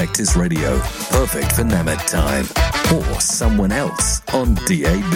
Actors Radio, perfect for Namad time, or someone else on DAB.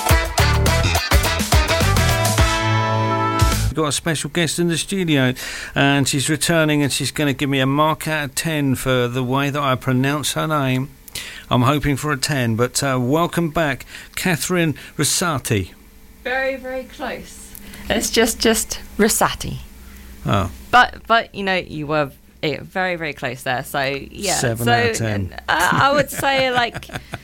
We've got a special guest in the studio, and she's returning, and she's going to give me a mark out of 10 for the way that I pronounce her name. I'm hoping for a 10, but welcome back, Catherine Rosati. Very, very close. It's just Rosati. Oh. But you know, you were very, very close there. So yeah, 7 out of 10. I would say like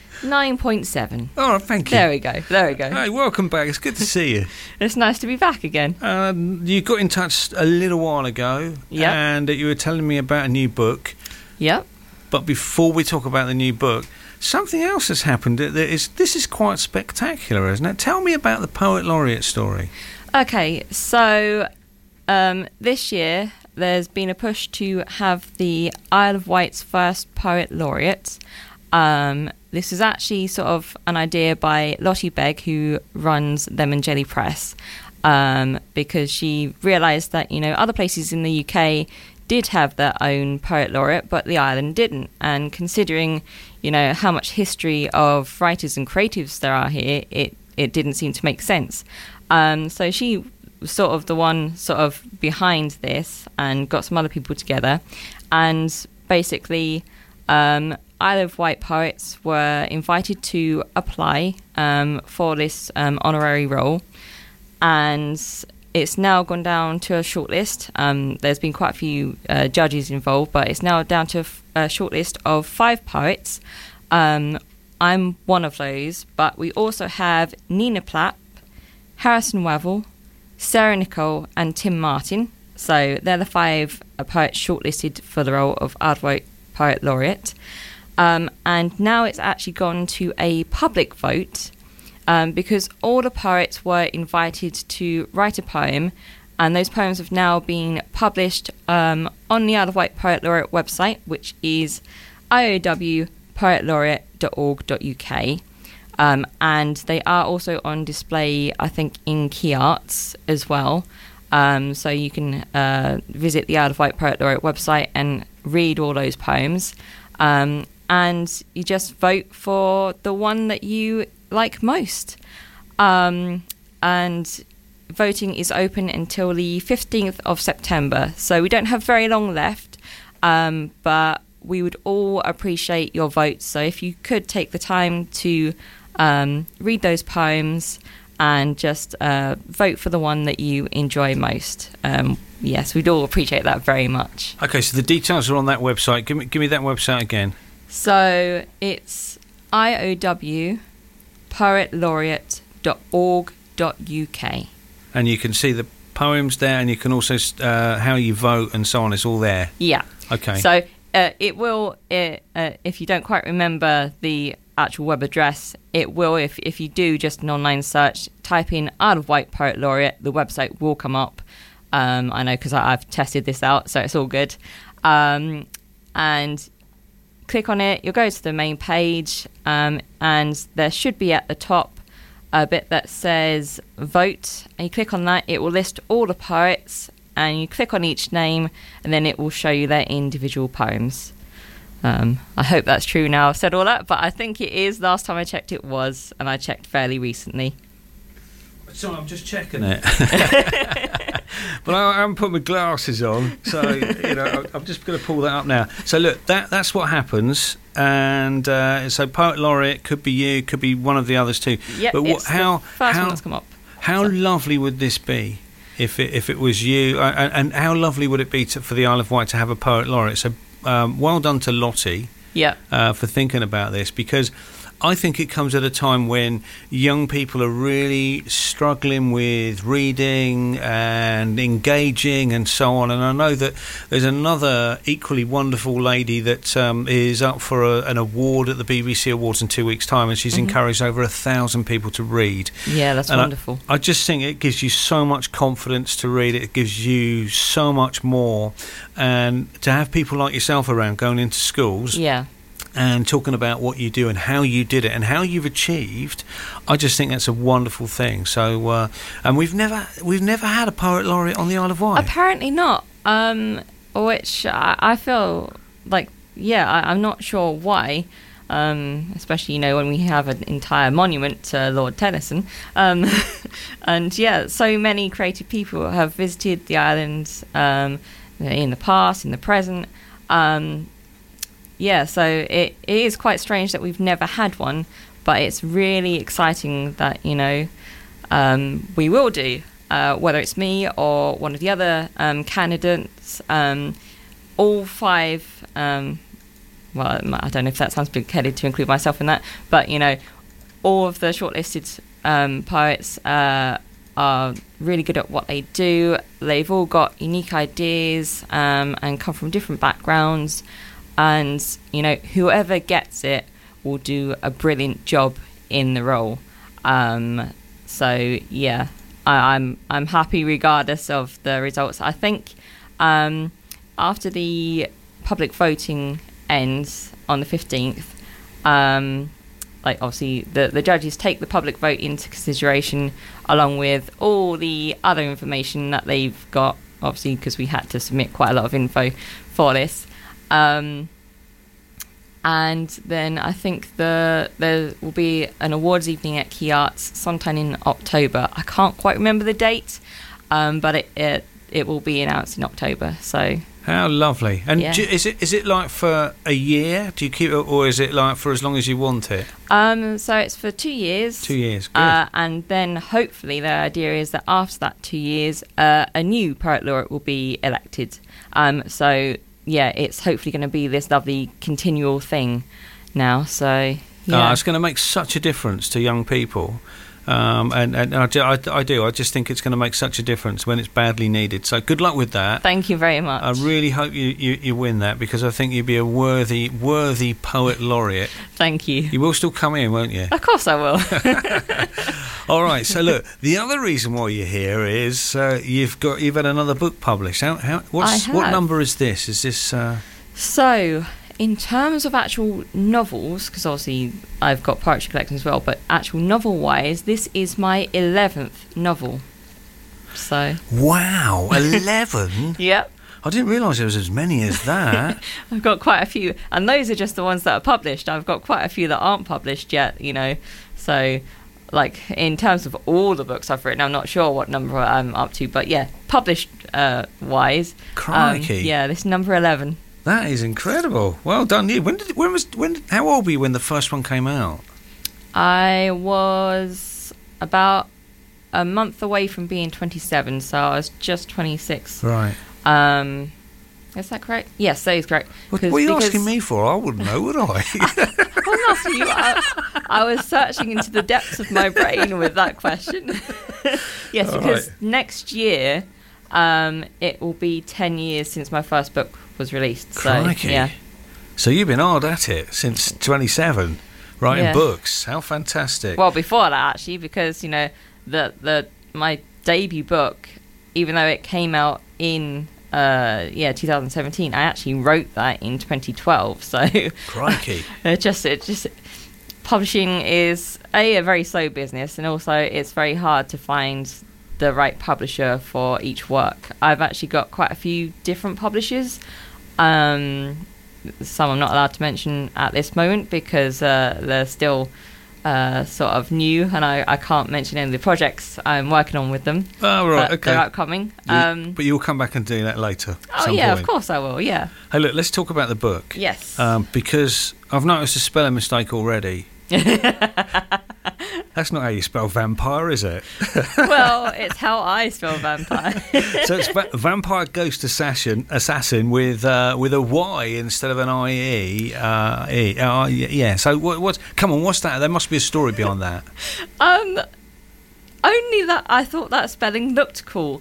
9.7. Oh, thank you. There we go. Hey, welcome back. It's good to see you. It's nice to be back again. You got in touch a little while ago, and you were telling me about a new book. Yep. But before we talk about the new book, something else has happened. This is quite spectacular, isn't it? Tell me about the Poet Laureate story. Okay, so this year there's been a push to have the Isle of Wight's first Poet Laureate. This is actually sort of an idea by Lottie Begg, who runs Lemon Jelly Press, because she realised that, you know, other places in the UK did have their own Poet Laureate, but the island didn't. And considering, you know, how much history of writers and creatives there are here, it didn't seem to make sense. So she was sort of the one sort of behind this and got some other people together. And basically, Isle of Wight poets were invited to apply for this honorary role. And it's now gone down to a shortlist. There's been quite a few judges involved, but it's now down to a shortlist of 5 poets. I'm one of those, but we also have Nina Platt, Harrison Wavel, Sarah Nicole, and Tim Martin. So they're the 5 poets shortlisted for the role of Isle of Wight Poet Laureate. And now it's actually gone to a public vote, because all the poets were invited to write a poem, and those poems have now been published on the Isle of Wight Poet Laureate website, which is iow.poetlaureate.org.uk. And they are also on display, I think, in Key Arts as well. So you can visit the Isle of Wight Poet Laureate website and read all those poems. And you just vote for the one that you like most. And voting is open until the 15th of September. So we don't have very long left, but we would all appreciate your votes. So if you could take the time to read those poems and just vote for the one that you enjoy most. Yes, we'd all appreciate that very much. Okay, so the details are on that website. Give me that website again. So it's iow.poetlaureate.org.uk. And you can see the poems there, and you can also how you vote and so on. It's all there. Yeah. Okay. So it will, if you don't quite remember the actual web address, it will, if you do just an online search, type in Isle of Wight Poet Laureate, the website will come up. I know because I've tested this out, so it's all good. And click on it, you'll go to the main page, and there should be at the top a bit that says vote, and you click on that, it will list all the poets, and you click on each name, and then it will show you their individual poems. I hope that's true now. I've said all that, but I think it is. Last time I checked it was, and I checked fairly recently. So I'm just checking it. But I haven't put my glasses on, so I'm just going to pull that up now. So look, that's what happens, and so Poet Laureate could be you, could be one of the others too. Yep, but it's the first one that's come up. How lovely would this be if it was you? And how lovely would it be for the Isle of Wight to have a Poet Laureate? So well done to Lottie. Yeah. For thinking about this, because I think it comes at a time when young people are really struggling with reading and engaging and so on. And I know that there's another equally wonderful lady that is up for an award at the BBC Awards in 2 weeks' time, and she's encouraged over 1,000 people to read. Yeah, that's wonderful. I just think it gives you so much confidence to read it. It gives you so much more. And to have people like yourself around going into schools. Yeah. And talking about what you do and how you did it and how you've achieved, I just think that's a wonderful thing. So, and we've never had a Poet Laureate on the Isle of Wight. Apparently not. Which I feel like yeah, I'm not sure why. Especially, when we have an entire monument to Lord Tennyson. And yeah, so many creative people have visited the island in the past, in the present. Yeah, so it is quite strange that we've never had one, but it's really exciting that, we will do. Whether it's me or one of the other candidates, all 5... well, I don't know if that sounds big-headed to include myself in that, but, all of the shortlisted poets are really good at what they do. They've all got unique ideas and come from different backgrounds. And, whoever gets it will do a brilliant job in the role. So, yeah, I'm happy regardless of the results. I think after the public voting ends on the 15th, obviously the judges take the public vote into consideration along with all the other information that they've got, obviously because we had to submit quite a lot of info for this, and then I think there will be an awards evening at Key Arts sometime in October. I can't quite remember the date, but it will be announced in October. So how lovely! And yeah. Is it like for a year? Do you keep it, or is it like for as long as you want it? So it's for 2 years. 2 years, good. And then hopefully the idea is that after that 2 years, a new poet laureate will be elected. So yeah, it's hopefully going to be this lovely continual thing now. So yeah, it's going to make such a difference to young people. And I do. I just think it's going to make such a difference when it's badly needed. So good luck with that. Thank you very much. I really hope you win that, because I think you'd be a worthy poet laureate. Thank you. You will still come in, won't you? Of course I will. All right. So look, the other reason why you're here is you've had another book published. What number is this? Is this? So, in terms of actual novels, because obviously I've got poetry collecting as well, but actual novel-wise, this is my 11th novel. So. Wow, 11? Yep. I didn't realise there was as many as that. I've got quite a few, and those are just the ones that are published. I've got quite a few that aren't published yet, So, like, in terms of all the books I've written, I'm not sure what number I'm up to, but yeah, published wise. Crikey. Yeah, this is number 11. That is incredible. Well done, you. How old were you when the first one came out? I was about a month away from being 27, so I was just 26. Right. Is that correct? Yes, that is correct. What are you asking me for? I wouldn't know, would I? I wasn't asking you. I was searching into the depths of my brain with that question. Yes, all because right. next year it will be 10 years since my first book was released. Crikey. So, yeah. So you've been hard at it since 27, writing Yeah. books. How fantastic. Well, before that, actually, because, my debut book, even though it came out in 2017, I actually wrote that in 2012. So Crikey. it just publishing is a very slow business, and also it's very hard to find the right publisher for each work. I've actually got quite a few different publishers. Some I'm not allowed to mention at this moment because they're still sort of new, and I can't mention any of the projects I'm working on with them. Oh, right, but okay. They're upcoming. But you'll come back and do that later. Oh, yeah, of course I will, yeah. Hey, look, let's talk about the book. Yes. Because I've noticed a spelling mistake already. That's not how you spell vampire, is it? Well, it's how I spell vampire. So it's vampire ghost assassin with a Y instead of an IE. Yeah. So what's? Come on, what's that? There must be a story behind that. Only that I thought that spelling looked cool.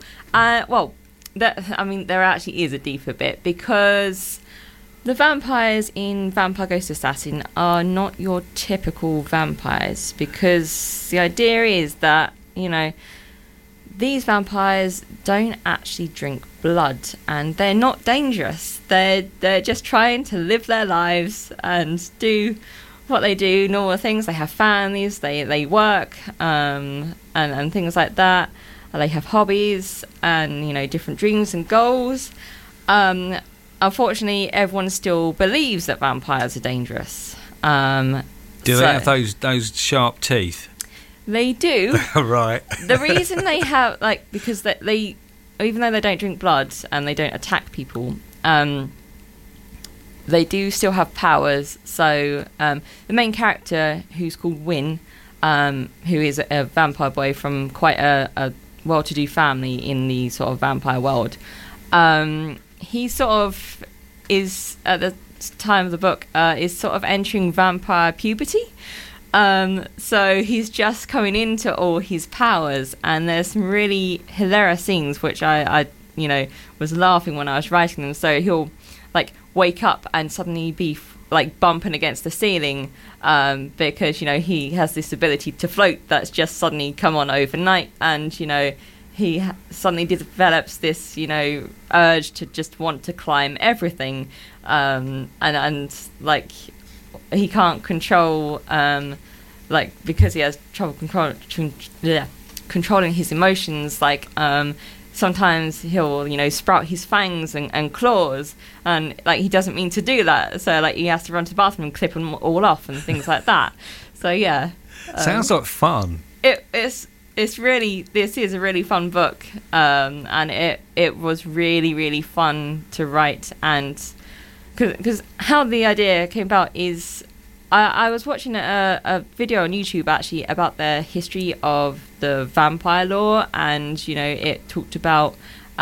There actually is a deeper bit, because the vampires in Vampire Ghost Assassin are not your typical vampires, because the idea is that, these vampires don't actually drink blood, and they're not dangerous. They're just trying to live their lives and do what they do, normal things. They have families, they work, and things like that. They have hobbies and, different dreams and goals. unfortunately, everyone still believes that vampires are dangerous. Do they have those sharp teeth? They do. Right. The reason they have, like, because they even though they don't drink blood and they don't attack people, they do still have powers. So the main character, who's called Wynn, who is a vampire boy from quite a well-to-do family in the sort of vampire world, he sort of is, at the time of the book, is sort of entering vampire puberty. So he's just coming into all his powers, and there's some really hilarious scenes which I was laughing when I was writing them. So he'll like wake up and suddenly be like bumping against the ceiling, because he has this ability to float that's just suddenly come on overnight, and he suddenly develops this urge to just want to climb everything, and like he can't control, because he has trouble controlling his emotions. Like sometimes he'll sprout his fangs and claws, and like he doesn't mean to do that. So like he has to run to the bathroom and clip them all off and things like that. So yeah, sounds like fun. This is a really fun book, and it was really, really fun to write. And because how the idea came about is I was watching a video on YouTube actually about the history of the vampire lore, and it talked about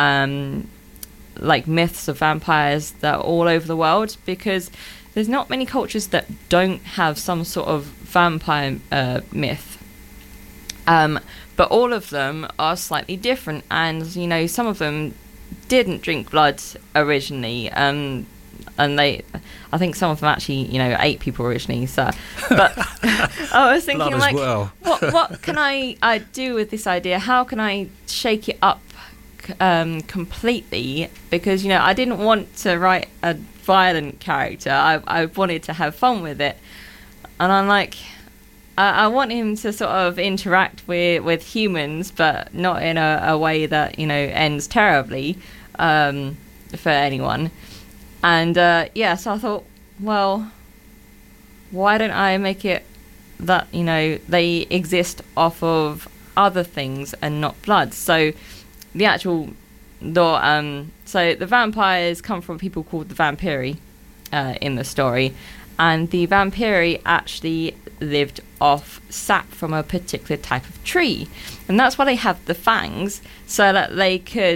like myths of vampires that are all over the world, because there's not many cultures that don't have some sort of vampire myth. But all of them are slightly different, and some of them didn't drink blood originally, and I think some of them actually ate people originally. So, but I was thinking, blood like, as well. what can I do with this idea? How can I shake it up completely? Because I didn't want to write a violent character. I wanted to have fun with it, and I'm like, I want him to sort of interact with humans, but not in a way that ends terribly for anyone. And so I thought, well, why don't I make it that they exist off of other things and not blood? So the actual lore, so the vampires come from people called the Vampiri in the story, and the Vampiri actually lived off sap from a particular type of tree, and that's why they have the fangs, so that they could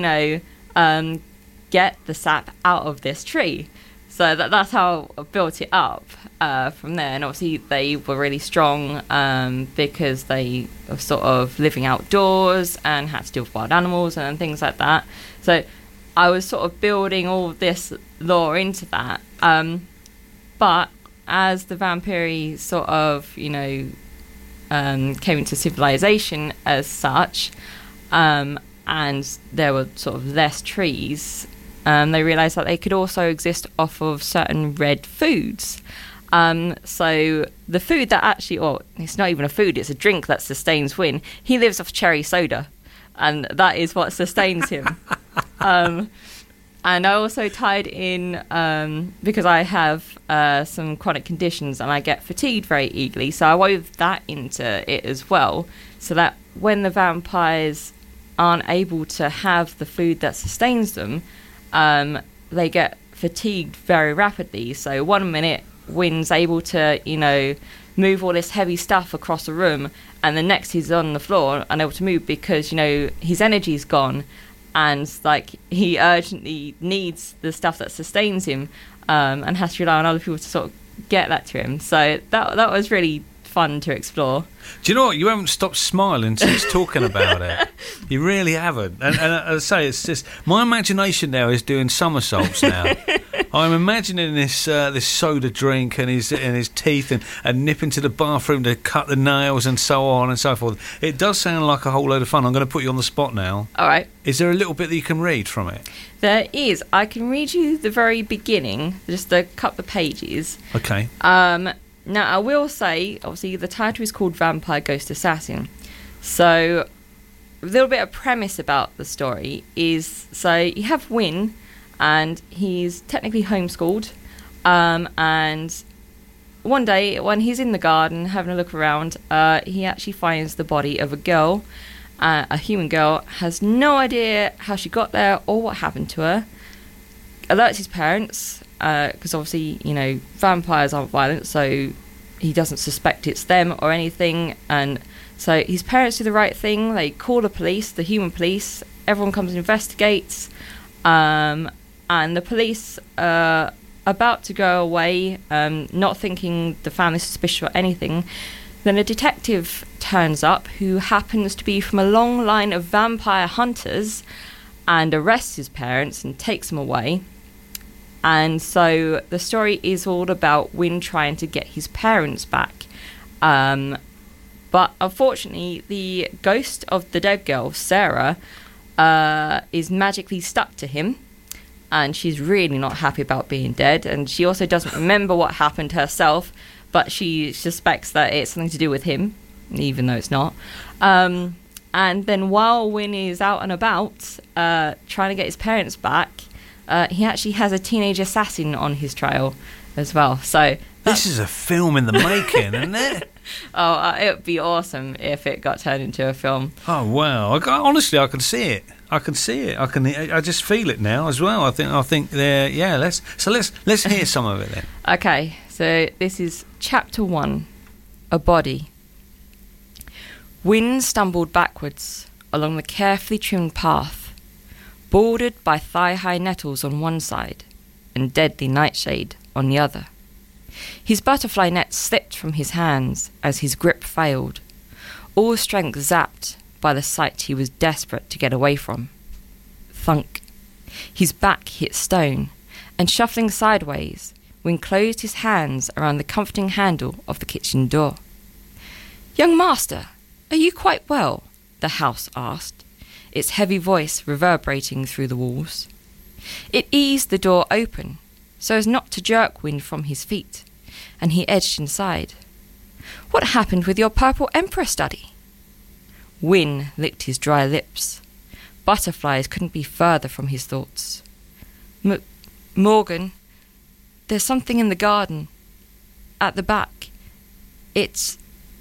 get the sap out of this tree. So that's how I built it up from there. And obviously they were really strong because they were sort of living outdoors and had to deal with wild animals and things like that. So I was sort of building all this lore into that. But as the Vampiri sort of, came into civilization as such, and there were sort of less trees, they realised that they could also exist off of certain red foods. So the food that actually, it's not even a food, it's a drink that sustains Wynn. He lives off cherry soda, and that is what sustains him. And I also tied in, because I have some chronic conditions and I get fatigued very easily, so I wove that into it as well, so that when the vampires aren't able to have the food that sustains them, they get fatigued very rapidly. So 1 minute Wynn's able to, move all this heavy stuff across the room, and the next he's on the floor unable to move because, his energy's gone. And like he urgently needs the stuff that sustains him, and has to rely on other people to sort of get that to him. So that was really fun to explore. Do you know what? You haven't stopped smiling since talking about it. You really haven't. And as I say, it's just my imagination now is doing somersaults now. I'm imagining this soda drink and his teeth and nipping to the bathroom to cut the nails and so on and so forth. It does sound like a whole load of fun. I'm going to put you on the spot now. All right. Is there a little bit that you can read from it? There is. I can read you the very beginning, just a couple of pages. Okay. Now, I will say, obviously, the title is called Vampire Ghost Assassin. So, a little bit of premise about the story is, so you have Wynn, and he's technically homeschooled. And one day, when he's in the garden having a look around, he actually finds the body of a girl, a human girl, has no idea how she got there or what happened to her. Alerts his parents, because obviously, you know, vampires aren't violent, so he doesn't suspect it's them or anything. And so his parents do the right thing. They call the police, the human police. Everyone comes and investigates. And the police are about to go away, not thinking the family's suspicious or anything. Then a detective turns up who happens to be from a long line of vampire hunters and arrests his parents and takes them away. And so the story is all about Wynne trying to get his parents back. But unfortunately, the ghost of the dead girl, Sarah, is magically stuck to him. And she's really not happy about being dead. And she also doesn't remember what happened herself, but she suspects that it's something to do with him, even though it's not. And then while Wynne is out and about trying to get his parents back, he actually has a teenage assassin on his trail as well. So this is a film in the making, isn't it? Oh, it would be awesome if it got turned into a film. Oh wow! Honestly, I can see it. I can see it. I just feel it now as well. I think there. Yeah. Let's hear some of it then. Okay. So this is chapter 1, A Body. Wynne stumbled backwards along the carefully trimmed path, bordered by thigh-high nettles on one side and deadly nightshade on the other. His butterfly net slipped from his hands as his grip failed, all strength zapped by the sight he was desperate to get away from. Thunk. His back hit stone, and shuffling sideways, Wynne closed his hands around the comforting handle of the kitchen door. "Young master, are you quite well?" the house asked, its heavy voice reverberating through the walls. It eased the door open, so as not to jerk Wynne from his feet, and he edged inside. "What happened with your purple emperor study?" Wynne licked his dry lips. Butterflies couldn't be further from his thoughts. Morgan, there's something in the garden. At the back. It's...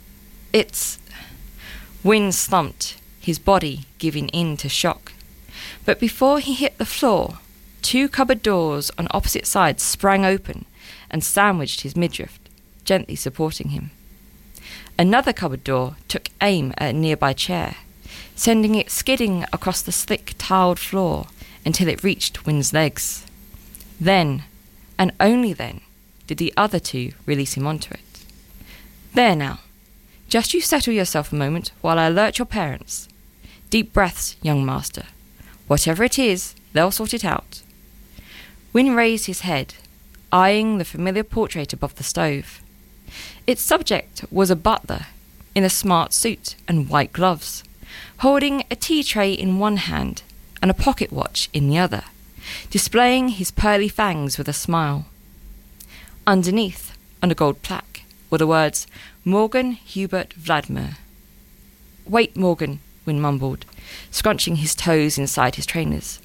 Wynne slumped, his body giving in to shock. But before he hit the floor, 2 cupboard doors on opposite sides sprang open and sandwiched his midriff, gently supporting him. Another cupboard door took aim at a nearby chair, sending it skidding across the slick tiled floor until it reached Wynne's legs. Then, and only then, did the other 2 release him onto it. "There now. Just you settle yourself a moment while I alert your parents. Deep breaths, young master. Whatever it is, they'll sort it out." Wynne raised his head, eyeing the familiar portrait above the stove. Its subject was a butler, in a smart suit and white gloves, holding a tea tray in one hand and a pocket watch in the other, displaying his pearly fangs with a smile. Underneath, on a gold plaque, were the words, "Morgan Hubert Vladimir." "Wait, Morgan," Wynne mumbled, scrunching his toes inside his trainers.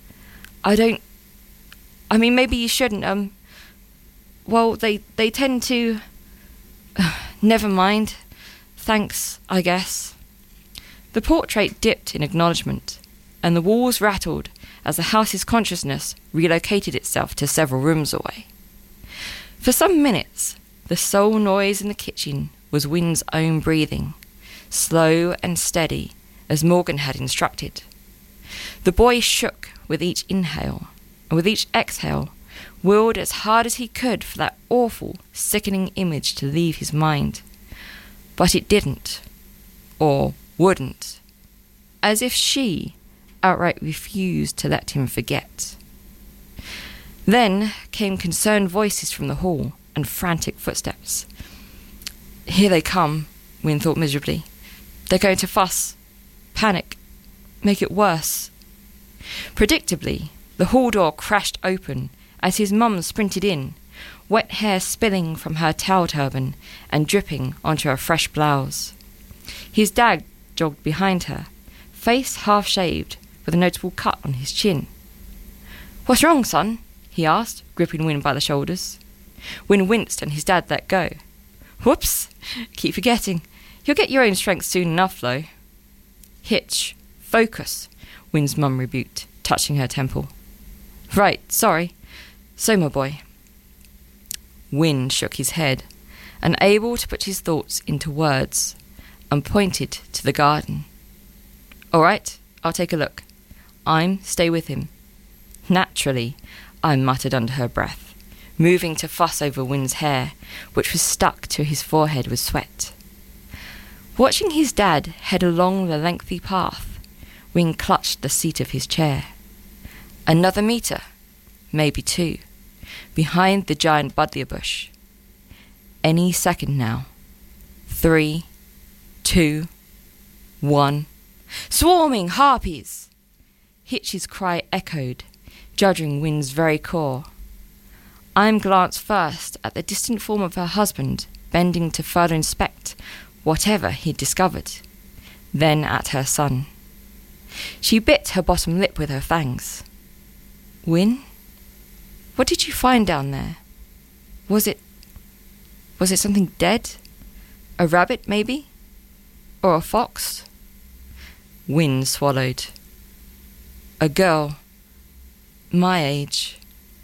Maybe you shouldn't, well, they tend to... Never mind. Thanks, I guess. The portrait dipped in acknowledgement, and the walls rattled as the house's consciousness relocated itself to several rooms away. For some minutes, the sole noise in the kitchen was Wynne's own breathing, slow and steady as Morgan had instructed. The boy shook with each inhale, and with each exhale, willed as hard as he could for that awful, sickening image to leave his mind. But it didn't, or wouldn't, as if she outright refused to let him forget. Then came concerned voices from the hall and frantic footsteps. "Here they come," Wynne thought miserably. "They're going to fuss, panic, make it worse." Predictably, the hall door crashed open as his mum sprinted in, wet hair spilling from her towel turban and dripping onto her fresh blouse. His dad jogged behind her, face half-shaved, with a notable cut on his chin. "What's wrong, son?" he asked, gripping Wyn by the shoulders. Wyn winced and his dad let go. Whoops! Keep forgetting. You'll get your own strength soon enough, though. Hitch. Focus, Wyn's mum rebuked, touching her temple. Right, sorry. So, my boy. Wyn shook his head, unable to put his thoughts into words, and pointed to the garden. All right, I'll take a look. I'm stay with him. Naturally, I muttered under her breath, moving to fuss over Wyn's hair, which was stuck to his forehead with sweat. Watching his dad head along the lengthy path, Wyn clutched the seat of his chair. Another meter, maybe 2, behind the giant buddleia bush. Any second now. 3, 2, 1. Swarming harpies! Hitch's cry echoed, judging Wyn's very core. Im glanced first at the distant form of her husband, bending to further inspect whatever he'd discovered, then at her son. She bit her bottom lip with her fangs. Wyn? What did you find down there? Was it something dead? A rabbit, maybe? Or a fox? Wyn swallowed. A girl. My age.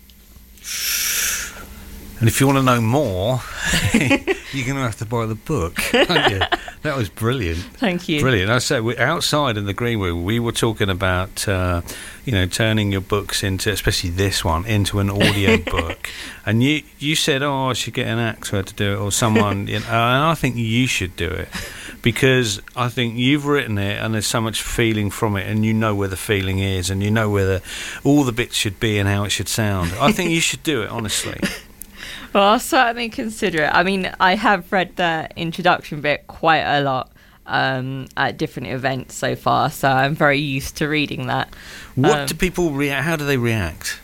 And if you want to know more, you're going to have to buy the book, aren't you? That was brilliant. Thank you. Brilliant. I said, outside in the green room, we were talking about, turning your books into, especially this one, into an audio book. And you said, I should get an actor to do it or someone. And I think you should do it. Because I think you've written it and there's so much feeling from it and you know where the feeling is and you know where all the bits should be and how it should sound. I think you should do it, honestly. Well, I'll certainly consider it. I mean, I have read the introduction bit quite a lot at different events so far, so I'm very used to reading that. What do people react? How do they react?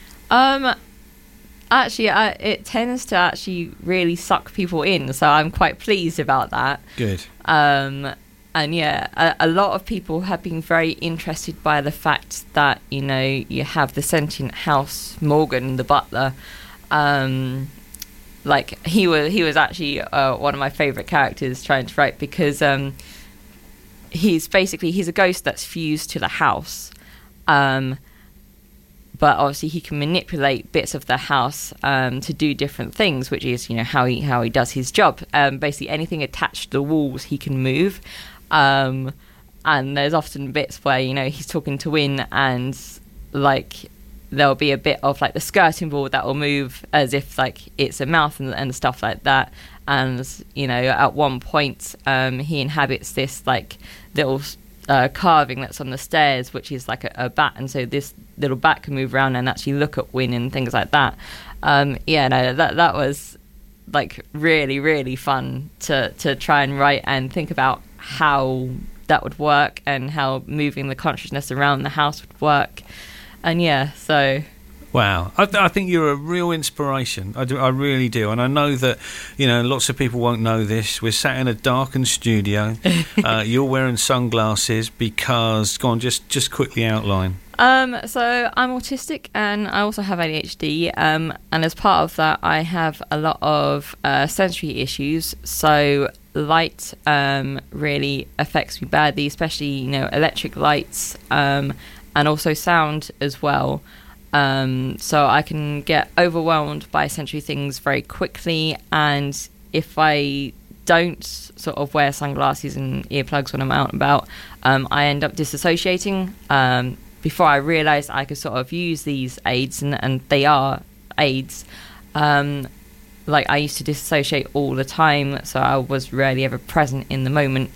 Actually, it tends to actually really suck people in, so I'm quite pleased about that. Good. And yeah, a lot of people have been very interested by the fact that, you have the sentient house, Morgan, the butler. Like he was actually one of my favourite characters trying to write because he's a ghost that's fused to the house, but obviously he can manipulate bits of the house to do different things, which is how he does his job. Basically anything attached to the walls he can move, and there's often bits where he's talking to Wyn and like there'll be a bit of like the skirting board that will move as if like it's a mouth and stuff like that. And at one point he inhabits this like little carving that's on the stairs, which is like a bat, and so this little bat can move around and actually look at Wyn and things like that. That was like really, really fun to try and write and think about how that would work and how moving the consciousness around the house would work. And yeah, so... Wow. I think you're a real inspiration. I really do. And I know that, lots of people won't know this. We're sat in a darkened studio. You're wearing sunglasses because... Go on, just quickly outline. So I'm autistic and I also have ADHD. And as part of that, I have a lot of sensory issues. So light really affects me badly, especially, electric lights and also sound as well. So I can get overwhelmed by sensory things very quickly, and if I don't sort of wear sunglasses and earplugs when I'm out and about, I end up disassociating. Before I realised I could sort of use these aids, and they are aids, like I used to dissociate all the time, so I was rarely ever present in the moment.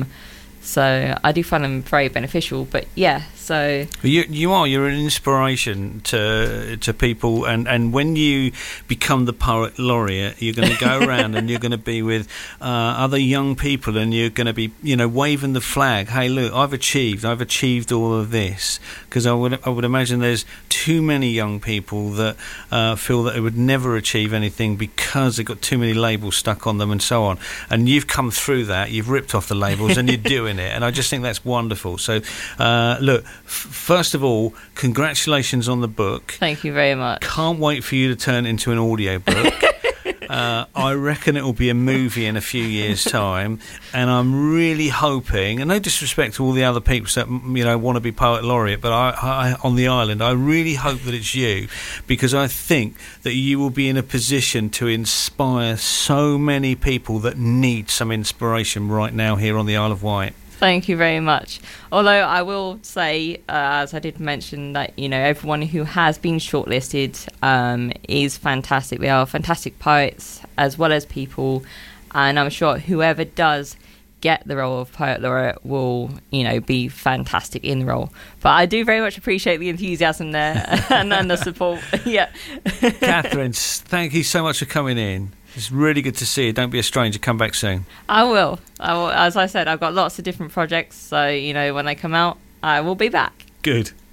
So I do find them very beneficial, but yeah, so... You're an inspiration to people, and when you become the poet laureate, you're going to go around and you're going to be with other young people, and you're going to be, waving the flag. Hey, look, I've achieved all of this, because I would imagine there's too many young people that feel that they would never achieve anything because they've got too many labels stuck on them and so on. And you've come through that, you've ripped off the labels, and you're doing it, and I just think that's wonderful. So, look, first of all, congratulations on the book. Thank you very much. Can't wait for you to turn it into an audio book. I reckon it will be a movie in a few years' time, and I'm really hoping, and no disrespect to all the other people that want to be poet laureate, but I on the island, I really hope that it's you, because I think that you will be in a position to inspire so many people that need some inspiration right now here on the Isle of Wight. Thank you very much. Although I will say, as I did mention, that everyone who has been shortlisted is fantastic. They are fantastic poets as well as people, and I'm sure whoever does get the role of Poet Laureate will, be fantastic in the role. But I do very much appreciate the enthusiasm there and the support. Yeah. Catherine, thank you so much for coming in. It's really good to see you. Don't be a stranger. Come back soon. I will. As I said, I've got lots of different projects, so when they come out, I will be back. Good.